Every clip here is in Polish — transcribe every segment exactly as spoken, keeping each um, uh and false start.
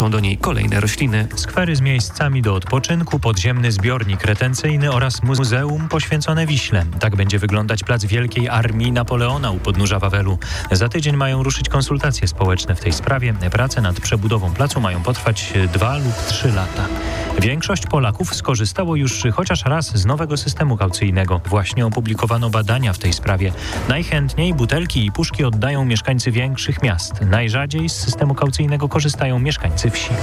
do niej kolejne rośliny. Skwery z miejscami do odpoczynku, podziemny zbiornik retencyjny oraz muzeum poświęcone Wiśle. Tak będzie wyglądać plac Wielkiej Armii Napoleona u podnóża Wawelu. Za tydzień mają ruszyć konsultacje społeczne w tej sprawie. Prace nad przebudową placu mają potrwać dwa lub trzy lata. Większość Polaków skorzystało już chociaż raz z nowego systemu kaucyjnego. Właśnie opublikowano badania w tej sprawie. Najchętniej butelki i puszki oddają mieszkańcy większych miast. Najrzadziej z systemu kaucyjnego korzystają mieszkańcy wsi.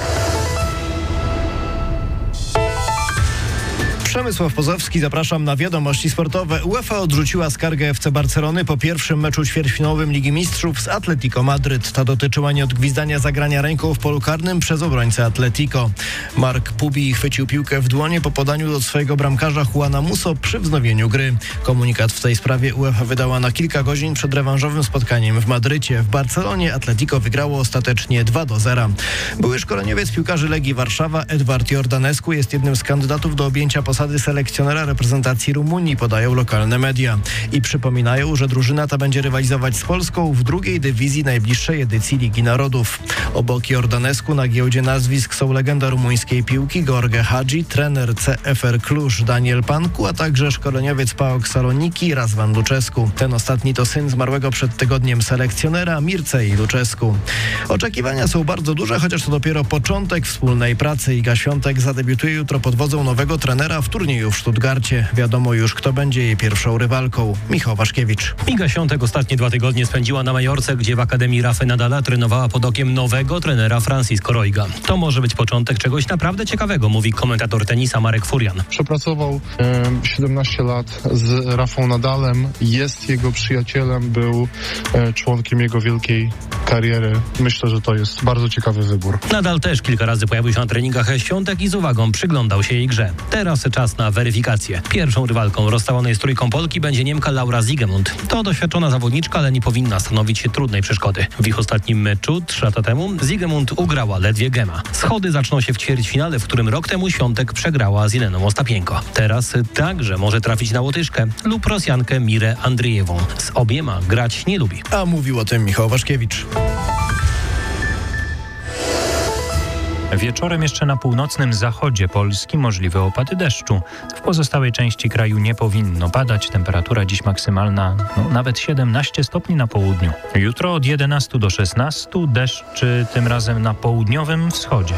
Przemysław Pozowski, zapraszam na wiadomości sportowe. UEFA odrzuciła skargę F C Barcelony po pierwszym meczu ćwierćfinałowym Ligi Mistrzów z Atletico Madryt. Ta dotyczyła nieodgwizdania zagrania ręką w polu karnym przez obrońcę Atletico. Mark Pubi chwycił piłkę w dłonie po podaniu do swojego bramkarza Juana Musso przy wznowieniu gry. Komunikat w tej sprawie UEFA wydała na kilka godzin przed rewanżowym spotkaniem w Madrycie. W Barcelonie Atletico wygrało ostatecznie dwa do zera. Były szkoleniowiec piłkarzy Legii Warszawa Edward Jordanescu jest jednym z kandydatów do objęcia posady selekcjonera reprezentacji Rumunii, podają lokalne media. I przypominają, że drużyna ta będzie rywalizować z Polską w drugiej dywizji najbliższej edycji Ligi Narodów. Obok Jordanescu na giełdzie nazwisk są legenda rumuńskiej piłki Gheorghe Hagi, trener C F R Cluj Daniel Panku, a także szkoleniowiec PAOK Saloniki Razvan Lucescu. Ten ostatni to syn zmarłego przed tygodniem selekcjonera Mircei Lucescu. Oczekiwania są bardzo duże, chociaż to dopiero początek wspólnej pracy. Iga Świątek zadebiutuje jutro pod wodzą nowego trenera w turnieju w Stuttgarcie. Wiadomo już, kto będzie jej pierwszą rywalką. Michał Waszkiewicz. Iga Świątek ostatnie dwa tygodnie spędziła na Majorce, gdzie w Akademii Rafa Nadala trenowała pod okiem nowego trenera Francisco Roiga. To może być początek czegoś naprawdę ciekawego, mówi komentator tenisa Marek Furian. Przepracował e, siedemnaście lat z Rafą Nadalem, jest jego przyjacielem, był e, członkiem jego wielkiej kariery. Myślę, że to jest bardzo ciekawy wybór. Nadal też kilka razy pojawił się na treningach Świątek i z uwagą przyglądał się jej grze. Teraz czas na weryfikację. Pierwszą rywalką rozstawanej z trójką Polki będzie Niemka Laura Siegemund. To doświadczona zawodniczka, ale nie powinna stanowić się trudnej przeszkody. W ich ostatnim meczu, trzy lata temu, Siegemund ugrała ledwie Gema. Schody zaczną się w ćwierćfinale, w którym rok temu Świątek przegrała z Ileną Ostapienko. Teraz także może trafić na Łotyszkę lub Rosjankę Mirę Andrijewą. Z obiema grać nie lubi. A mówił o tym Michał Waszkiewicz. Wieczorem jeszcze na północnym zachodzie Polski możliwe opady deszczu. W pozostałej części kraju nie powinno padać. Temperatura dziś maksymalna no, nawet siedemnaście stopni na południu. Jutro od jedenastu do szesnastu deszcz tym razem na południowym wschodzie.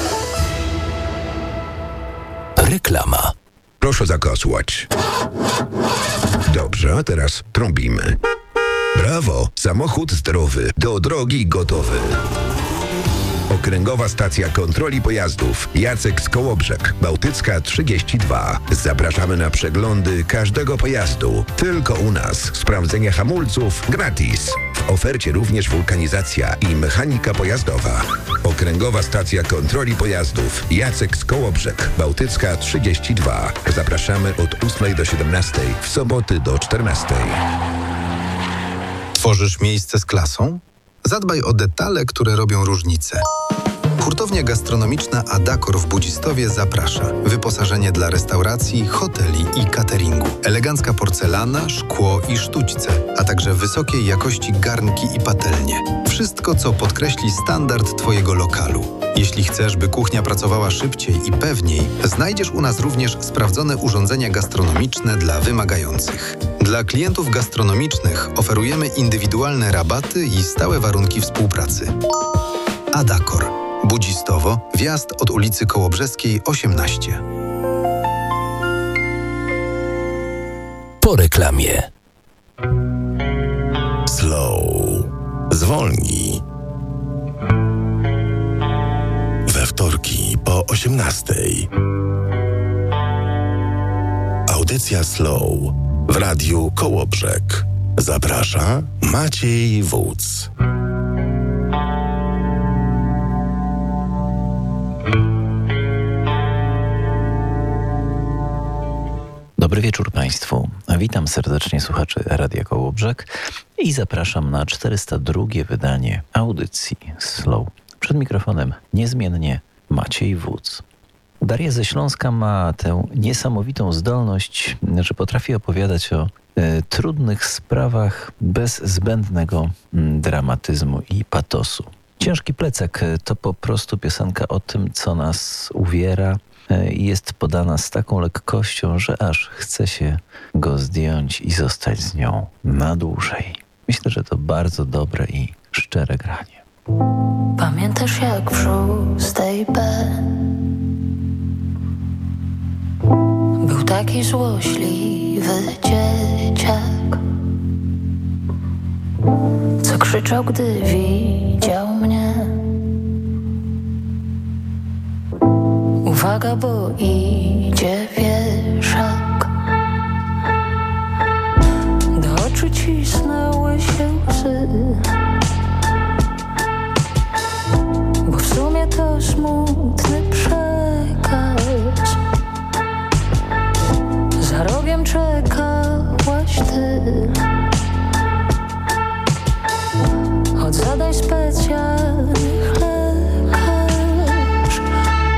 Reklama. Proszę zakasłać. Dobrze, a teraz trąbimy. Brawo! Samochód zdrowy, do drogi gotowy. Okręgowa Stacja Kontroli Pojazdów. Jacek z Kołobrzeg. Bałtycka trzydzieści dwa. Zapraszamy na przeglądy każdego pojazdu. Tylko u nas. Sprawdzenie hamulców gratis. W ofercie również wulkanizacja i mechanika pojazdowa. Okręgowa Stacja Kontroli Pojazdów. Jacek z Kołobrzeg. Bałtycka trzydzieści dwa. Zapraszamy od ósmej do siedemnastej. W soboty do czternastej. Tworzysz miejsce z klasą? Zadbaj o detale, które robią różnicę. Hurtownia gastronomiczna Adakor w Budzistowie zaprasza. Wyposażenie dla restauracji, hoteli i cateringu. Elegancka porcelana, szkło i sztućce, a także wysokiej jakości garnki i patelnie. Wszystko, co podkreśli standard Twojego lokalu. Jeśli chcesz, by kuchnia pracowała szybciej i pewniej, znajdziesz u nas również sprawdzone urządzenia gastronomiczne dla wymagających. Dla klientów gastronomicznych oferujemy indywidualne rabaty i stałe warunki współpracy. Adakor. Budzistowo, wjazd od ulicy Kołobrzeskiej osiemnaście. Po reklamie. Slow. Zwolnij. We wtorki po osiemnastej. Audycja Slow w radiu Kołobrzeg. Zaprasza Maciej Wódz. Dobry wieczór Państwu. Witam serdecznie słuchaczy Radia Kołobrzeg i zapraszam na czterysta drugie wydanie audycji Slow. Przed mikrofonem niezmiennie Maciej Wódz. Daria ze Śląska ma tę niesamowitą zdolność, że potrafi opowiadać o e, trudnych sprawach bez zbędnego m, dramatyzmu i patosu. Ciężki plecak to po prostu piosenka o tym, co nas uwiera i jest podana z taką lekkością, że aż chce się go zdjąć i zostać z nią na dłużej. Myślę, że to bardzo dobre i szczere granie. Pamiętasz jak w szóstej B był taki złośliwy dzieciak, co krzyczał, gdy widział mnie. Uwaga, bo idzie wieszak. Do oczu cisnęły się łzy, bo w sumie to smutny przekaz. Za rogiem czekałaś ty. Od zadań specjalnych lekarz.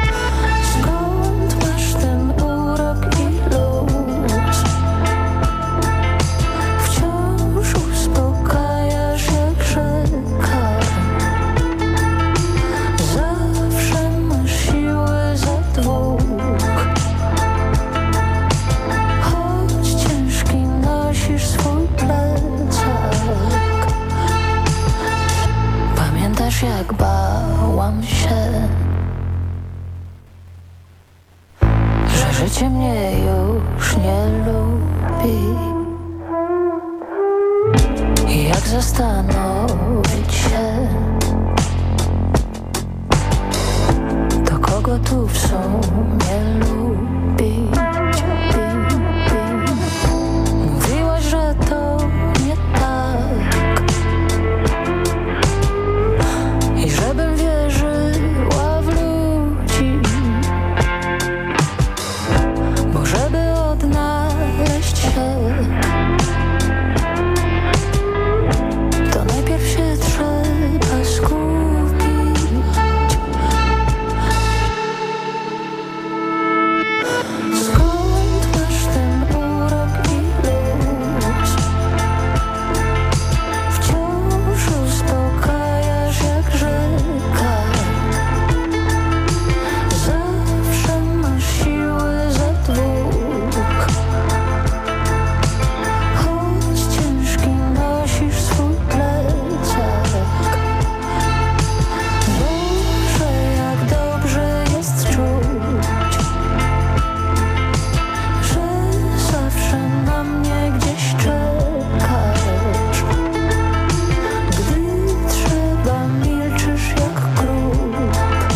Skąd masz ten urok i luz? Wciąż uspokajasz jak rzeka. Zawsze masz siłę za dwóch. Choć ciężki nosisz swój plecak. Pamiętasz jak bałam się, że życie mnie już nie lubi. I jak zastanowić się, to kogo tu w sumie lubić? Mówiłaś, że to nie tak i żebym wierzyła w ludzi, bo żeby odnaleźć się, to najpierw się trzeba skupić. Skąd masz ten urok i luz? Wciąż uspokajasz jak rzeka. Zawsze masz siły za dwóch. Choć ciężki nosisz swój plecak. Boże, jak dobrze jest czuć, że zawsze na mnie gdzieś czekasz. Gdy trzeba, milczysz jak kruk.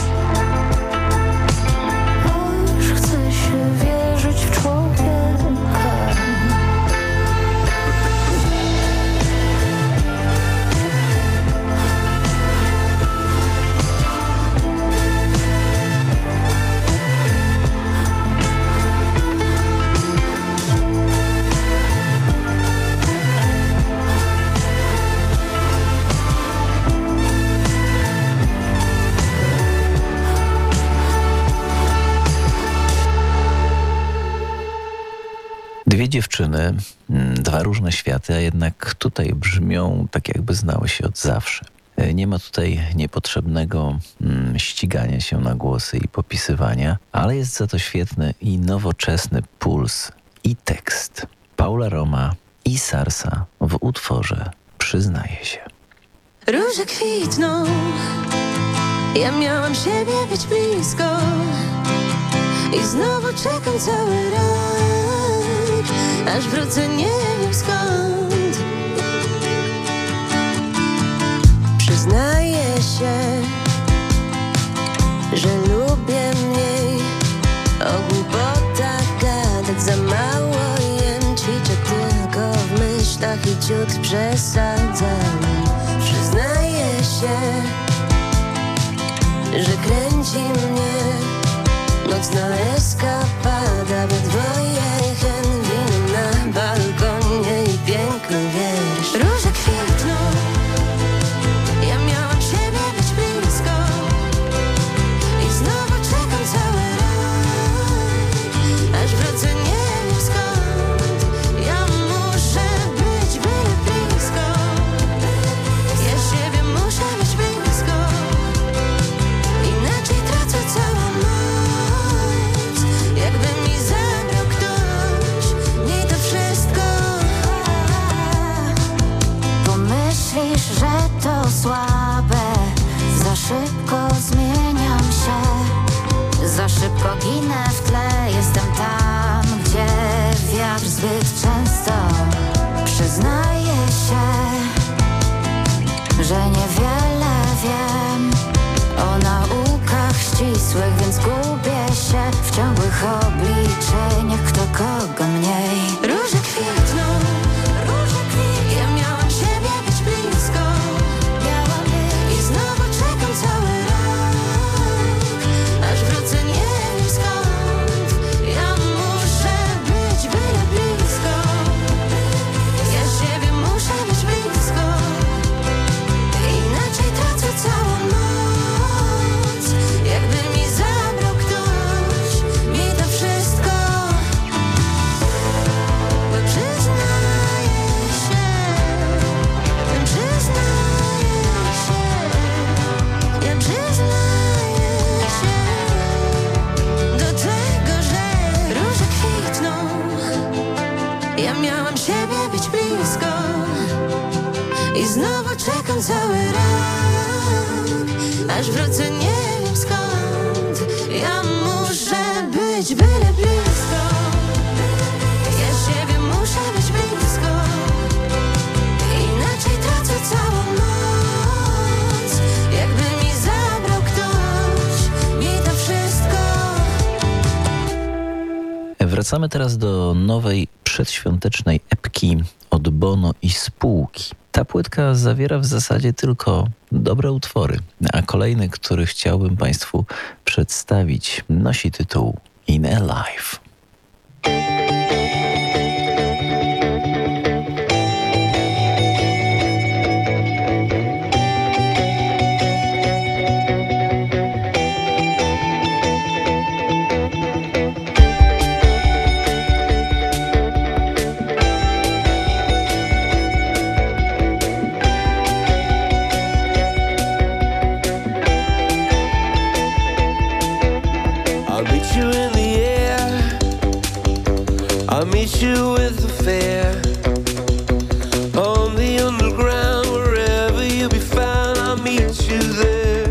Aż chce się wierzyć w człowieka. Dwie dziewczyny, mm, dwa różne światy, a jednak tutaj brzmią tak, jakby znały się od zawsze. E, Nie ma tutaj niepotrzebnego mm, ścigania się na głosy i popisywania, ale jest za to świetny i nowoczesny puls i tekst. Paula Roma i Sarsa w utworze Przyznaje się. Róże kwitną, ja miałam siebie być blisko i znowu czekam cały rok, aż wrócę nie wiem skąd. Przyznaję się, że lubię mniej o głupotach gadać, za mało jem, ćwiczę tylko w myślach i ciut przesadzam. Przyznaję się, że kręci mnie nocna eskapada, we dwoje hen wino na balkonie i piękny wiersz. Róże kwitną, ja miałam siebie być blisko i znowu czekam cały rok, aż wrócę nie wiem skąd. Ja muszę być byle blisko, ja siebie muszę być blisko. że niewiele wiem o naukach ścisłych, więc gubię się w ciągłych obliczeniach, kto kogo mniej. Róże kwitną, róże kwitną, ja miałam siebie być blisko, miałam być i znowu czekam cały rok, aż wrócę nie wiem skąd. Ja muszę być byle blisko, ja siebie muszę być blisko, inaczej tracę całą moc, jakby mi zabrał ktoś mi to wszystko. Bo przyznaję się, przyznaję się, ja przyznaję się do tego, że róże kwitną. Ja miałam siebie być blisko i znowu czekam cały rok, aż wrócę nie wiem skąd. Ja muszę być byle blisko, ja siebie muszę być blisko, inaczej tracę całą moc, jakby mi zabrał ktoś mi to wszystko. Wracamy teraz do nowej przedświątecznej epki od Bono i spółki. Ta płytka zawiera w zasadzie tylko dobre utwory, a kolejny, który chciałbym Państwu przedstawić, nosi tytuł In a Life. I'll meet you with the fair on the underground, wherever you be found. I'll meet you there.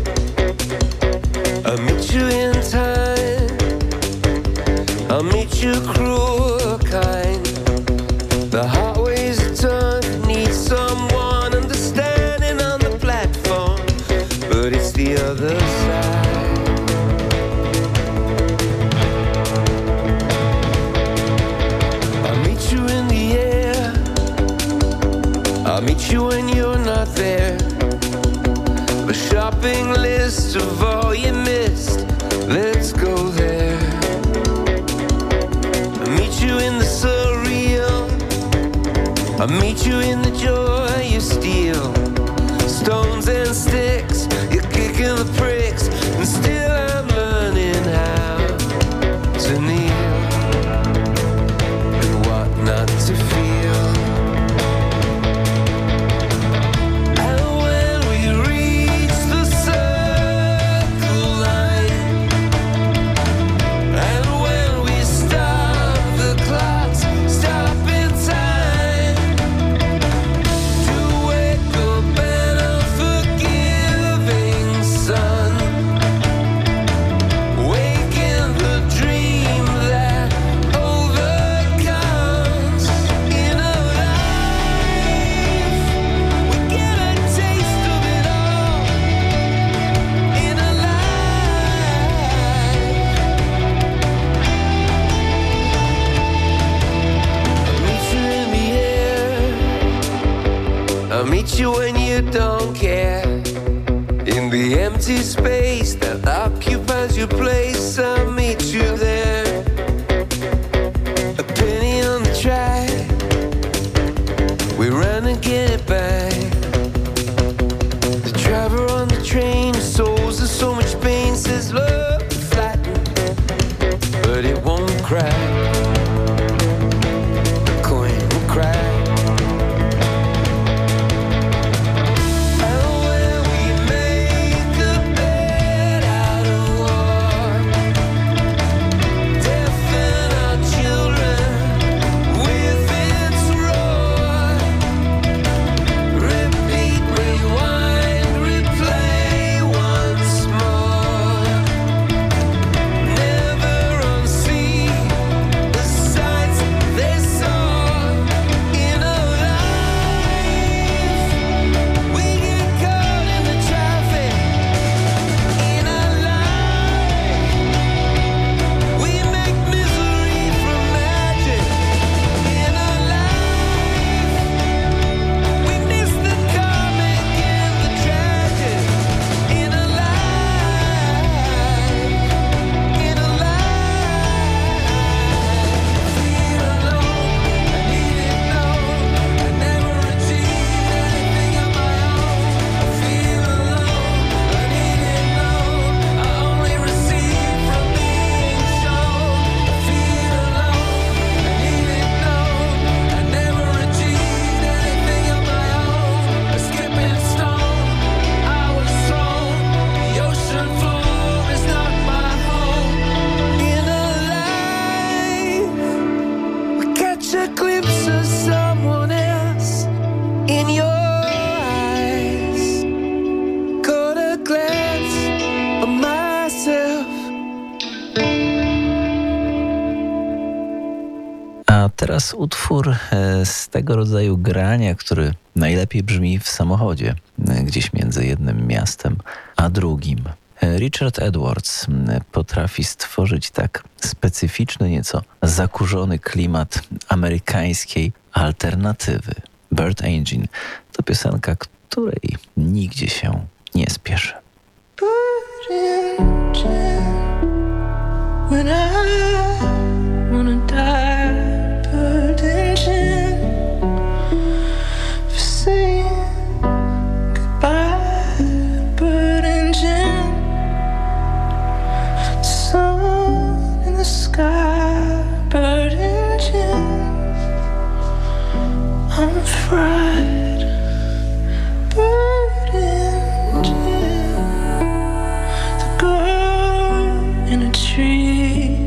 I'll meet you in time. I'll meet you cruel or kind. The hot ways of tongue need someone understanding on the platform, but it's the other side. I'll meet you when you're not there. The shopping list of all you missed, let's go there. I'll meet you in the surreal. I'll meet you in the joy you steal. Stones and sticks, you're kicking the pricks, and still I'm learning how to kneel and what not to feel. I'll meet you when you don't care. In the empty space that occupies your place, I'll meet you there. A penny on the track, we run and get it back. The driver on the train, his soul's in so much pain, says love will flatten, but it won't crack. The coin will crack. teraz utwór z tego rodzaju grania, który najlepiej brzmi w samochodzie, gdzieś między jednym miastem a drugim. Richard Edwards potrafi stworzyć tak specyficzny, nieco zakurzony klimat amerykańskiej alternatywy. Bird Engine to piosenka, której nigdzie się nie spieszy. When I wanna die, bird engine for saying goodbye, bird engine, sun in the sky, bird engine, I'm fried, bird engine, the girl in a tree.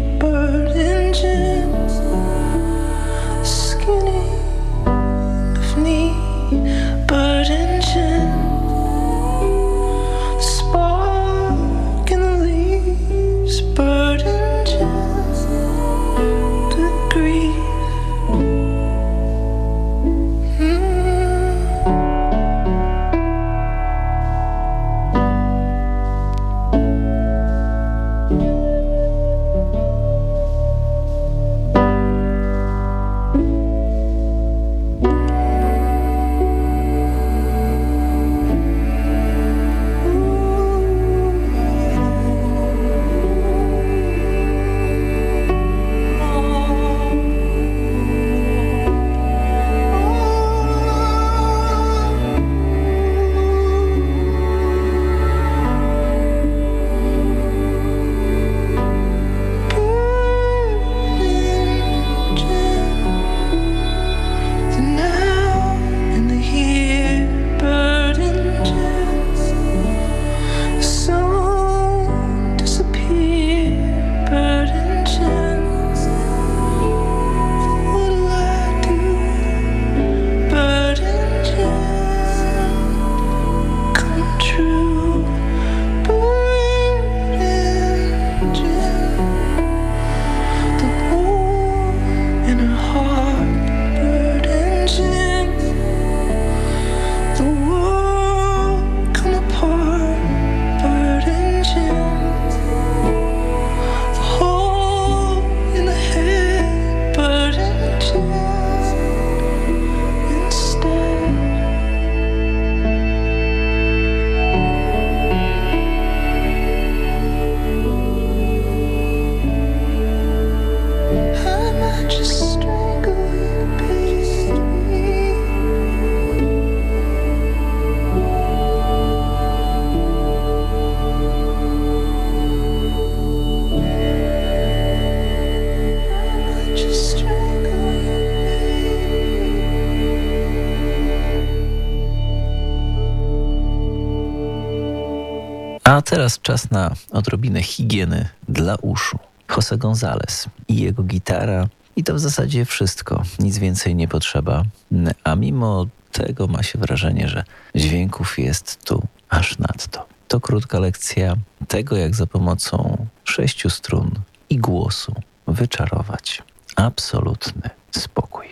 A teraz czas na odrobinę higieny dla uszu. José González i jego gitara i to w zasadzie wszystko. Nic więcej nie potrzeba. A mimo tego ma się wrażenie, że dźwięków jest tu aż nadto. To krótka lekcja tego, jak za pomocą sześciu strun i głosu wyczarować absolutny spokój.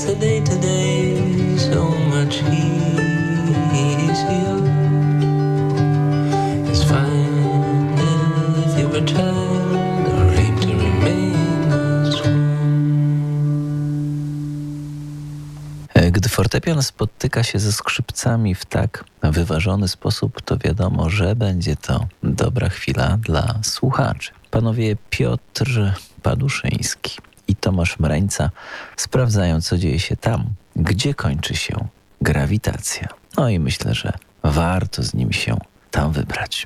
makes the day to day so much easier. It's fine if you pretend or aim to remain as one. Gdy fortepian spotyka się ze skrzypcami w tak wyważony sposób, to wiadomo, że będzie to dobra chwila dla słuchaczy. Panowie Piotr Paduszyński i Tomasz Mreńca sprawdzają, co dzieje się tam, gdzie kończy się grawitacja. No i myślę, że warto z nim się tam wybrać.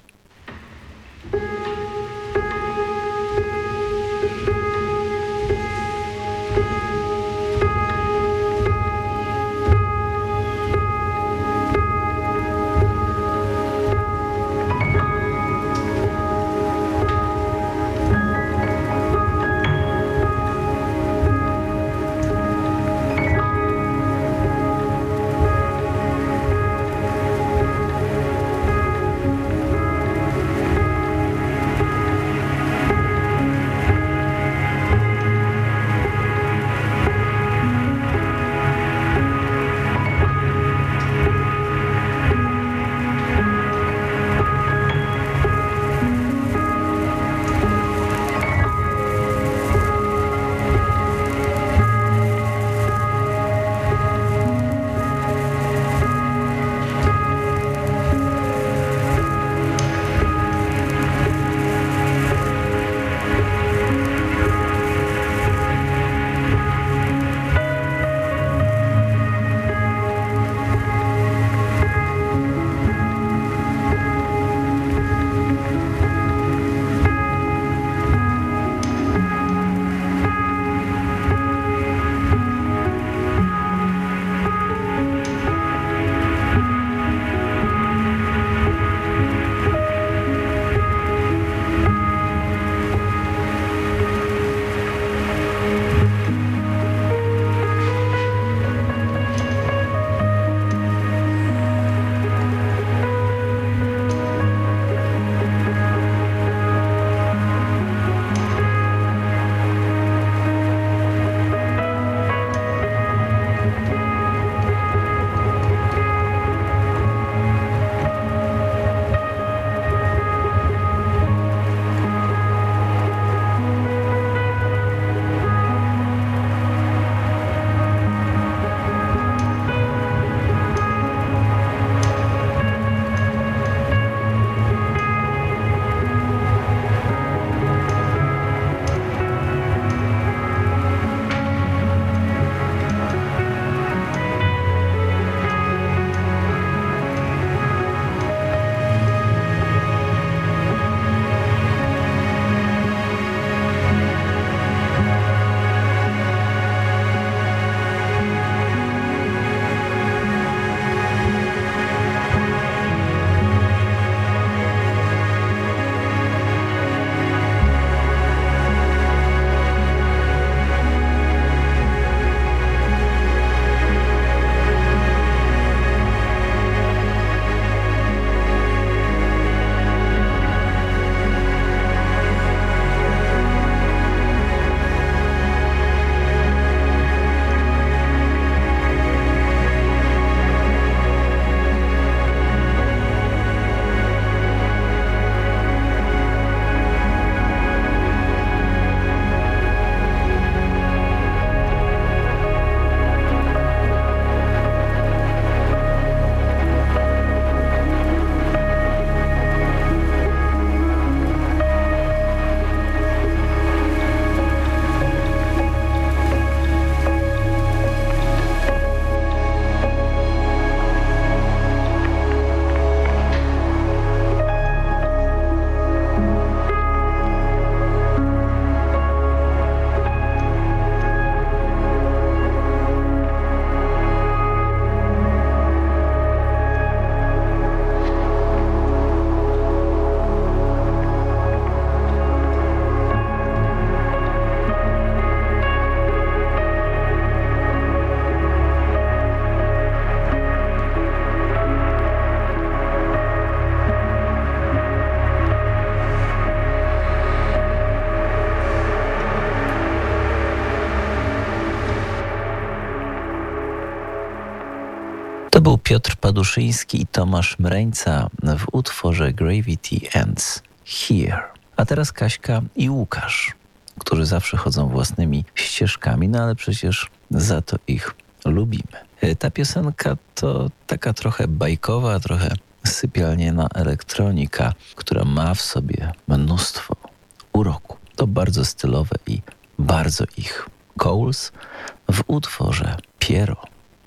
To był Piotr Paduszyński i Tomasz Mreńca w utworze Gravity Ends Here. A teraz Kaśka i Łukasz, którzy zawsze chodzą własnymi ścieżkami, no ale przecież za to ich lubimy. Ta piosenka to taka trochę bajkowa, trochę sypialniana elektronika, która ma w sobie mnóstwo uroku. To bardzo stylowe i bardzo ich. Coles w utworze Piero.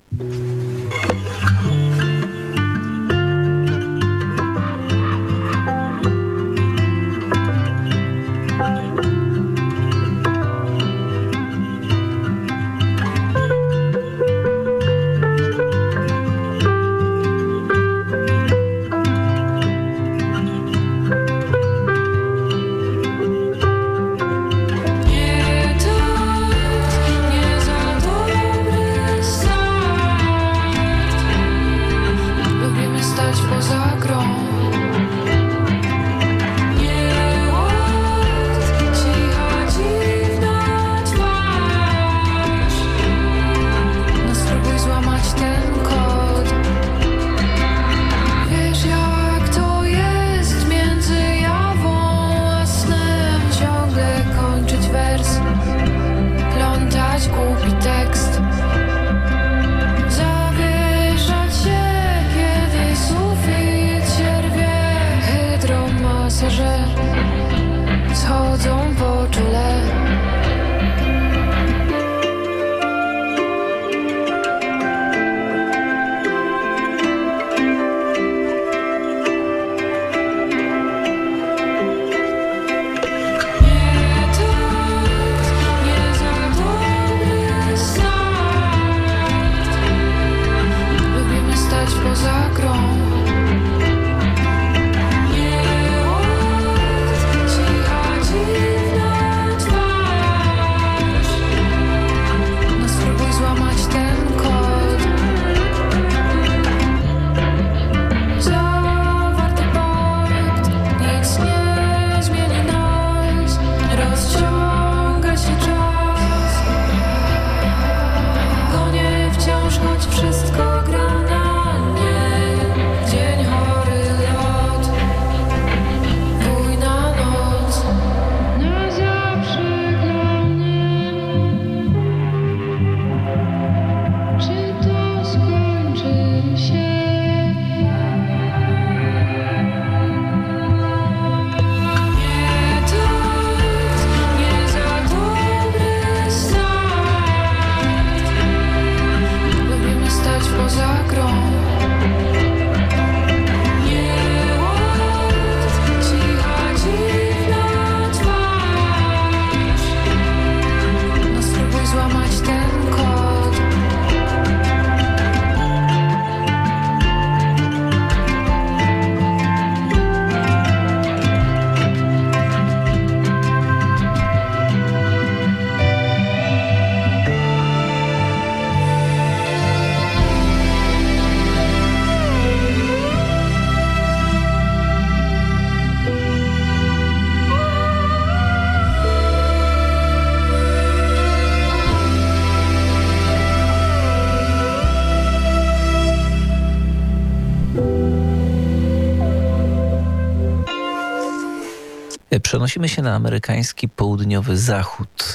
Przenosimy się na amerykański południowy zachód.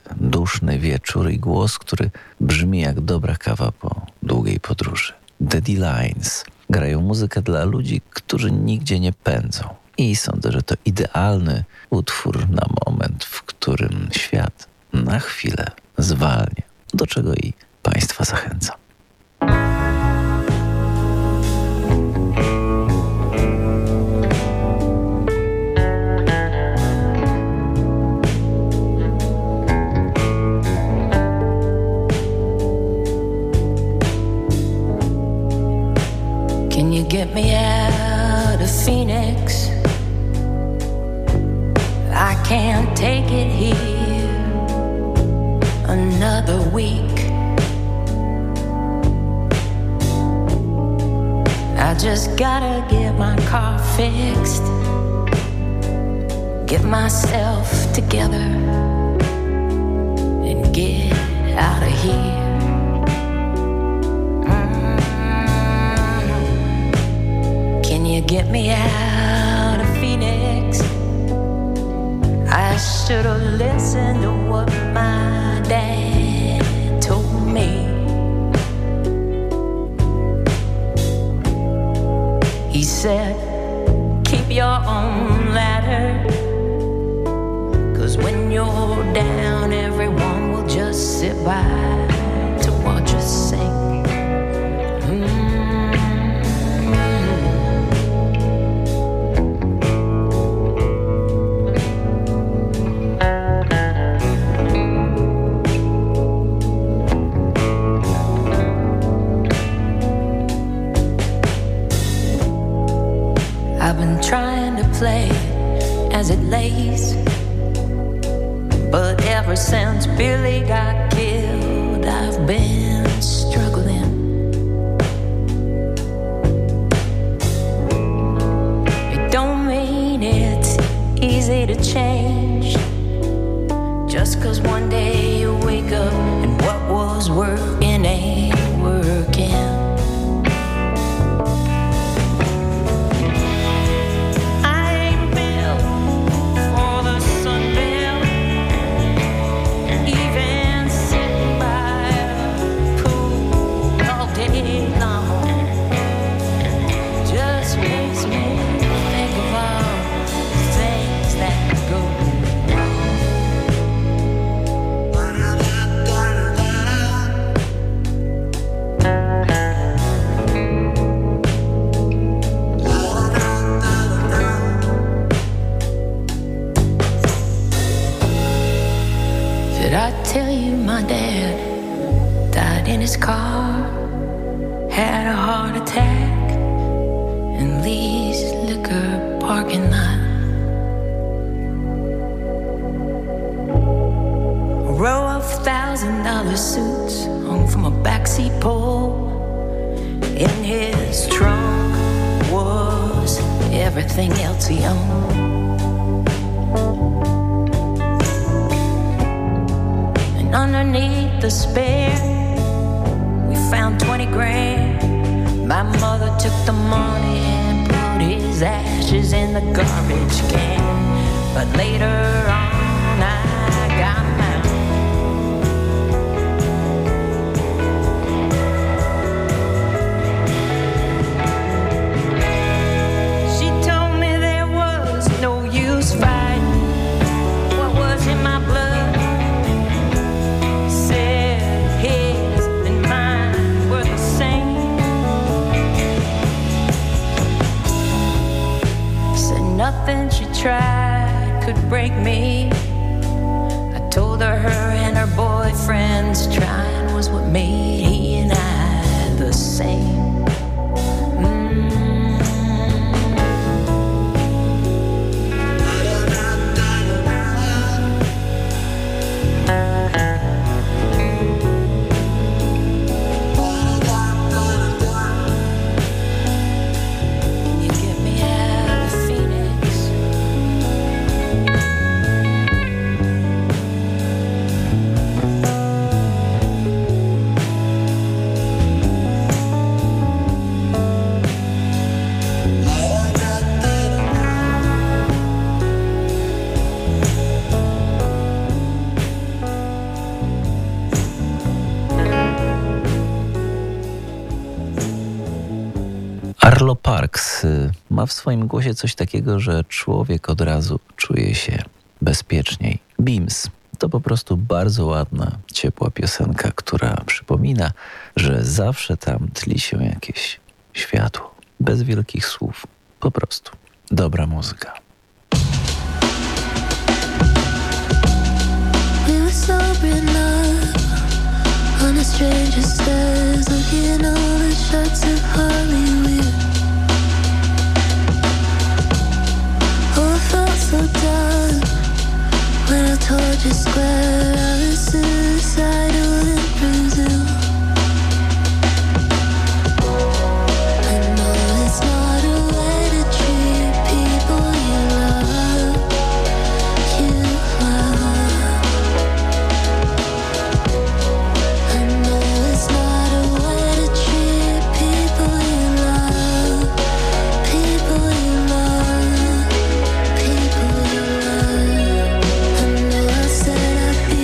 Duszny wieczór i głos, który brzmi jak dobra kawa po długiej podróży. Daddy Lines grają muzykę dla ludzi, którzy nigdzie nie pędzą. I sądzę, że to idealny utwór na moment, w którym świat na chwilę zwalnia, do czego i Państwa zachęcam. Can you get me out of Phoenix? I can't take it here another week. I just gotta get my car fixed, get myself together and get out of here. Mm-hmm. said, keep your own ladder, 'cause when you're down, everyone will just sit by to watch us sing. Mm. I've been trying to play as it lays, but ever since Billy got killed, I've been struggling. It don't mean it's easy to change, just 'cause one day you wake up and what was working ain't working. Did I tell you my dad died in his car, had a heart attack in Lee's liquor parking lot? A row of thousand dollar suits hung from a backseat pole. In his trunk was everything else he owned. Underneath the spare, we found twenty grand. My mother took the money and put his ashes in the garbage can. But later on I got mine. She told me there was no use fighting what was in my blood. Nothing she tried could break me. I told her her and her boyfriend's trying was what made he and I the same. Arlo Parks ma w swoim głosie coś takiego, że człowiek od razu czuje się bezpieczniej. Beams to po prostu bardzo ładna, ciepła piosenka, która przypomina, że zawsze tam tli się jakieś światło. Bez wielkich słów. Po prostu dobra muzyka. We were sober enough on a stranger's stairs, looking over shots of Hollywood. Oh, I felt so dumb when I told you square I was suicidal in Brazil. I know it's not a way to treat people you love, you love. I know it's not a way to treat people you love, people you love, people you love. I know I said I'd be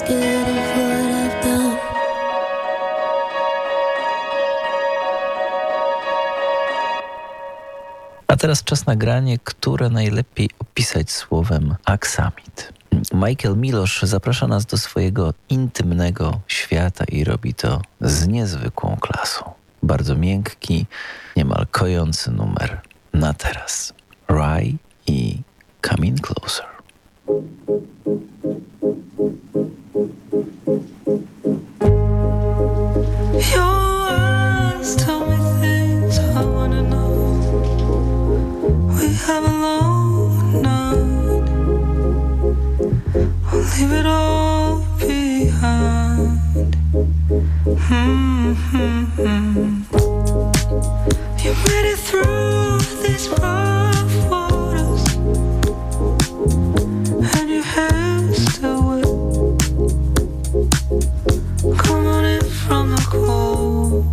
scared of what I've done. A teraz czas na granie, które najlepiej opisać słowem aksamit. Michael Milosz zaprasza nas do swojego intymnego świata i robi to z niezwykłą klasą. Bardzo miękki, niemal kojący numer na teraz. Rye i Coming Closer. Your eyes tell me things I wanna know. We have a long night. I'll leave it all behind. Mm-hmm. You made it through these rough waters, and your hair's still wet. Come on in from the cold.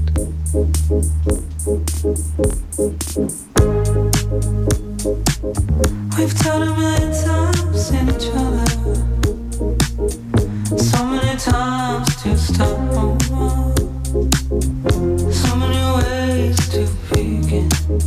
We've done a million times in each other, so many times to stop, so many ways to begin.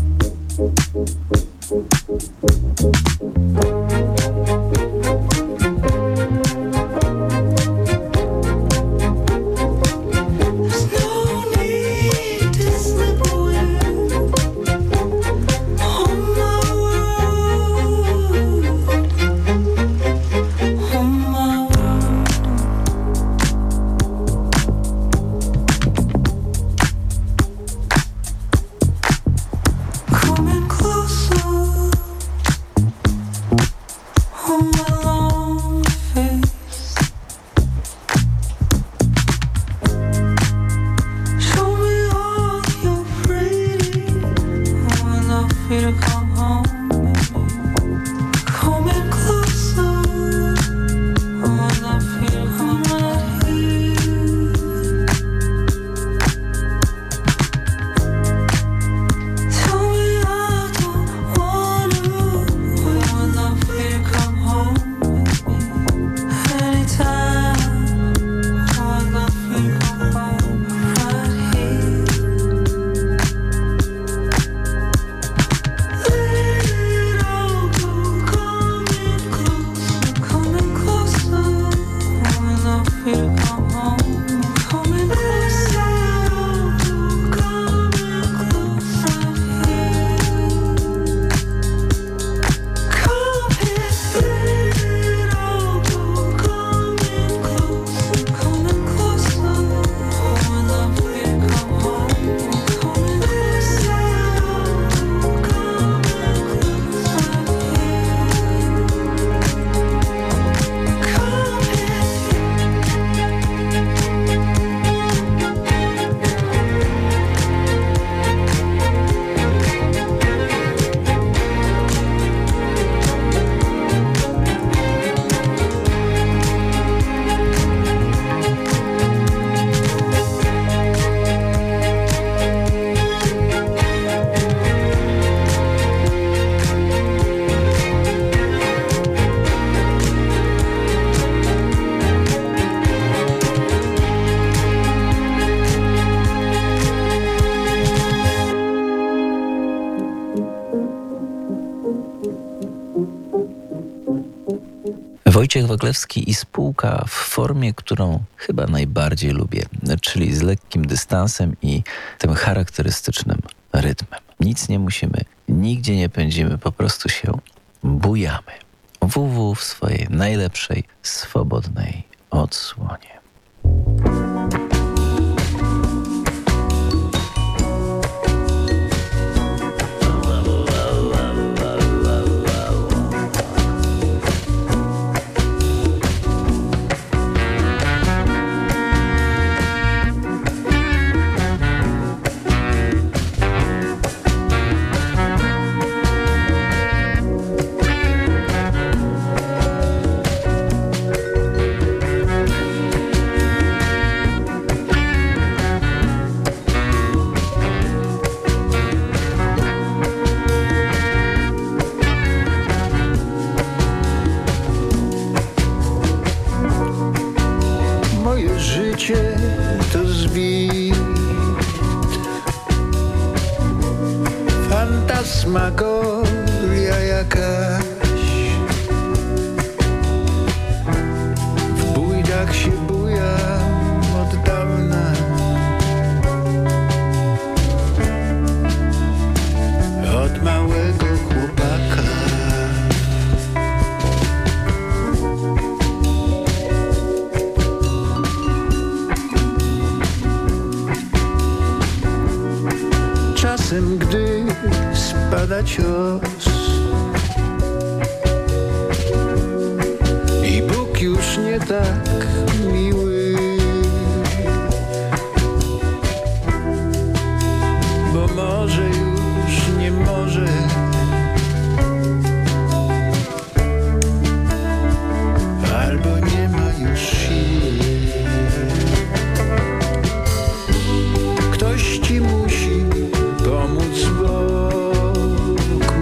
Wojciech Waglewski i spółka w formie, którą chyba najbardziej lubię, czyli z lekkim dystansem i tym charakterystycznym rytmem. Nic nie musimy, nigdzie nie pędzimy, po prostu się bujamy. W W w swojej najlepszej, swobodnej odsłonie. fantasmagoria jakaś. W bójdach się bujam od dawna. Od małego chłopaka. Czasem, gdy spada cios i Bóg już nie tak miły, bo może już nie może, albo nie ma już siły. Ktoś ci musi pomóc wokół,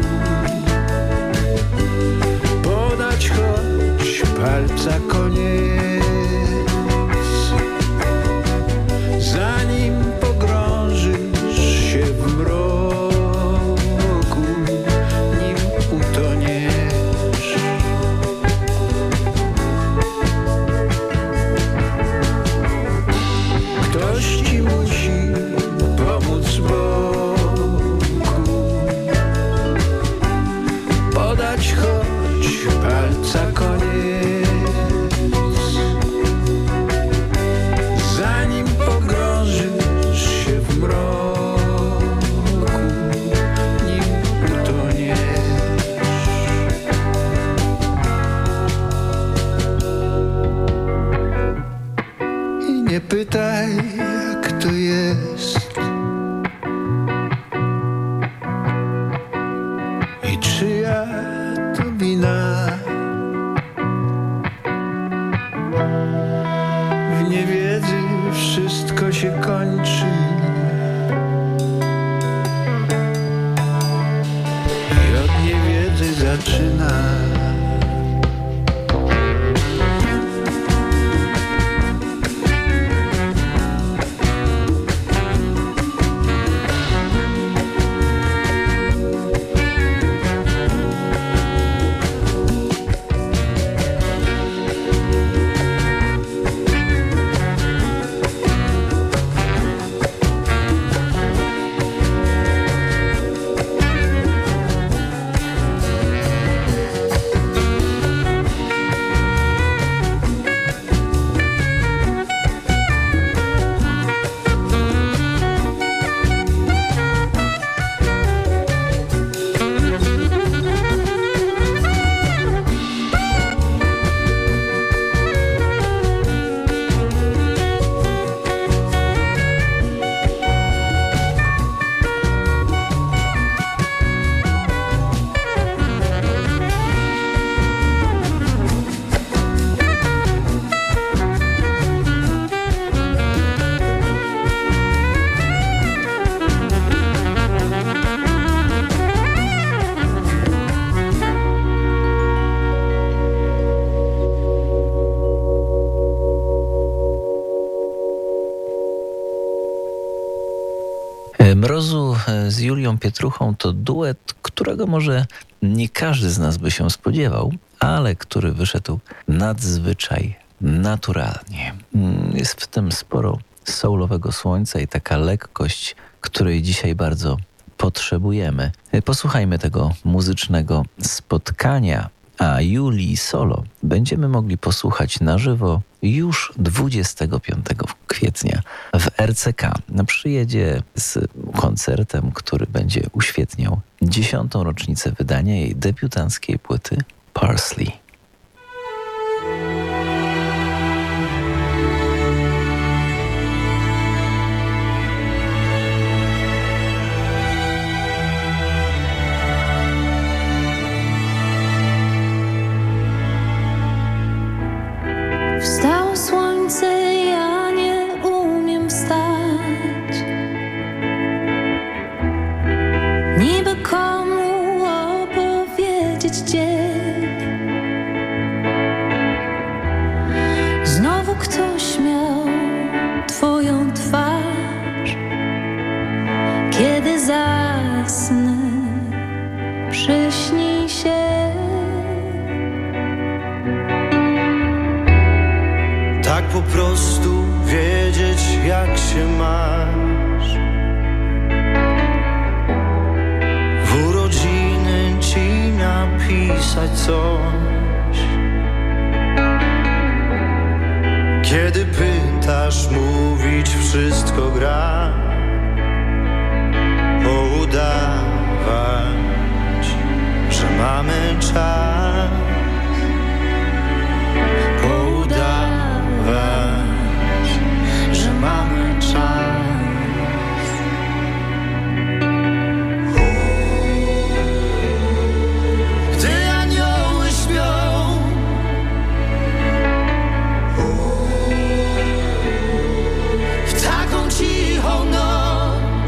podać choć palca koniec, zanim pogrążysz się w mroku, nim utoniesz. Ktoś ci musi pomóc Bogu, podać choć palca koniec, zanim pogrążysz się w mroku, nim utoniesz. I nie pytaj, jak to jest i czyja to wina. W niewiedzy wszystko się kończy i od niewiedzy zaczyna. Mrozu z Julią Pietruchą to duet, którego może nie każdy z nas by się spodziewał, ale który wyszedł nadzwyczaj naturalnie. Jest w tym sporo soulowego słońca i taka lekkość, której dzisiaj bardzo potrzebujemy. Posłuchajmy tego muzycznego spotkania, a Julii solo będziemy mogli posłuchać na żywo już dwudziestego piątego kwietnia w R C K. Przyjedzie z koncertem, który będzie uświetniał dziesiątą rocznicę wydania jej debiutanckiej płyty Parsley. Wstało słońce, ja nie umiem wstać. Niby komu opowiedzieć dzień. Znowu ktoś miał twoją twarz. Kiedy zasnę, napisać coś. Kiedy pytasz, mówić wszystko gra, udawać, że mamy czas, udawać, że mamy czas. Gdy anioły śpią, w taką cichą noc,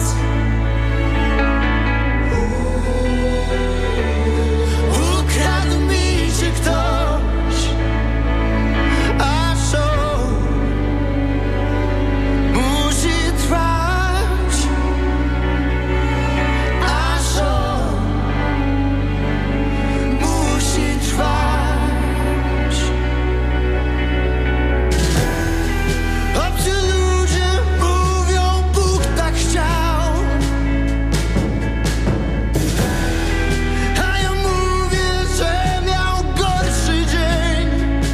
ukradł mi cię ktoś, a show musi trwać, a show musi trwać. Obcy ludzie mówią, Bóg tak chciał, a ja mówię, że miał gorszy dzień.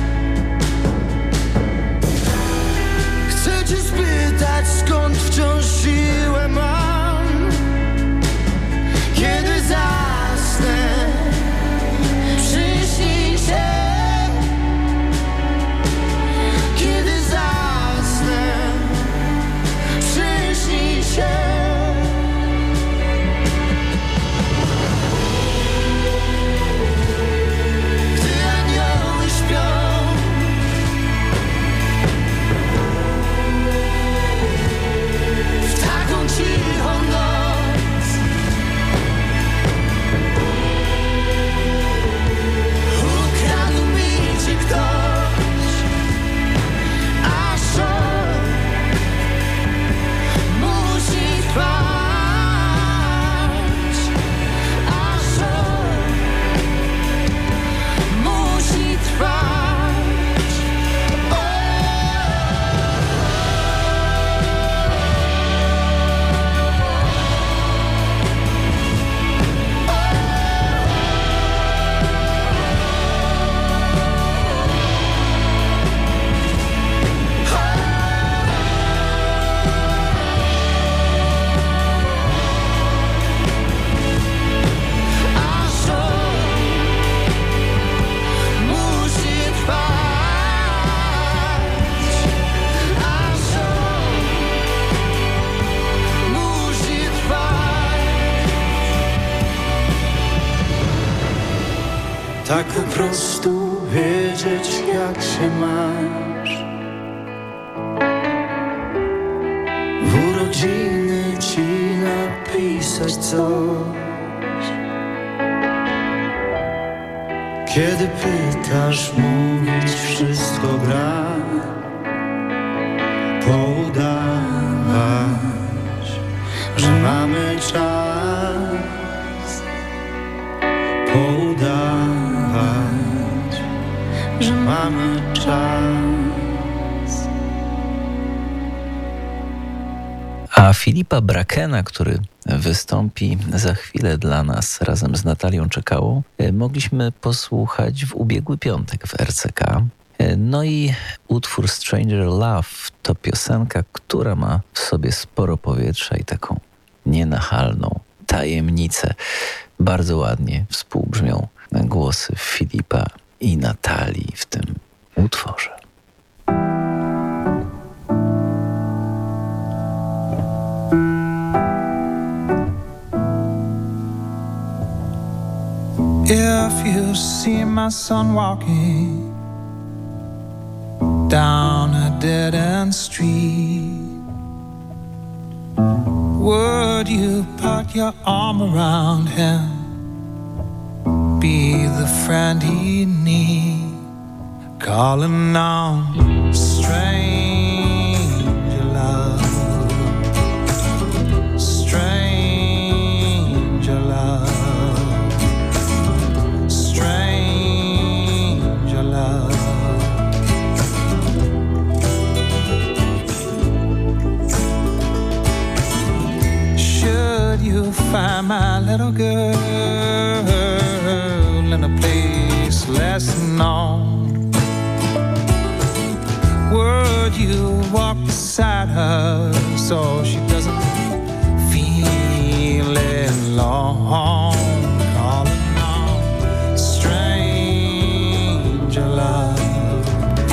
Chcę cię spytać, skąd wciąż siłę mam, kiedy zasnę, przyśnij się. Kiedy zasnę, przyśnij się. Gdy anioły śpią, w taką cichą noc, ukradł mi cię ktoś, a show musi trwać, a show musi trwać. A show musi trwać, a show musi trwać. Tak po prostu wiedzieć, jak się masz. W urodziny ci napisać coś. Kiedy pytasz, mówić wszystko gra, poudawać, że mamy czas, poudawać, że mamy czas. A Filipa Brakena, który wystąpi za chwilę dla nas razem z Natalią Czekałą, mogliśmy posłuchać w ubiegły piątek w R C K. No i utwór Stranger Love to piosenka, która ma w sobie sporo powietrza i taką nienachalną tajemnicę. Bardzo ładnie współbrzmią głosy Filipa i Natalii w tym utworze. If you see my son walking down a dead-end street, would you put your arm around him, be the friend he needs, calling on stranger love, stranger love. Should you find my little girl in a place passing on. Would you walk beside her so she doesn't feel alone? Calling on stranger love,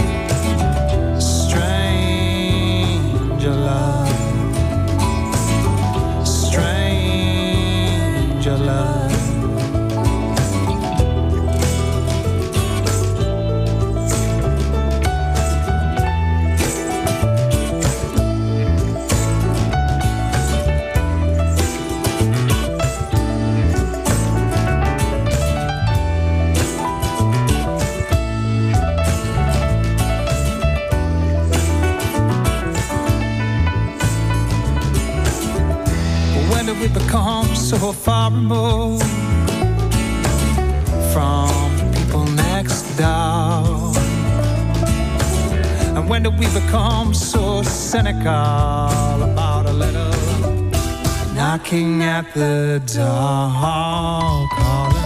stranger love, stranger love. We become so far removed from the people next door. And when did we become so cynical about a little knocking at the door? Calling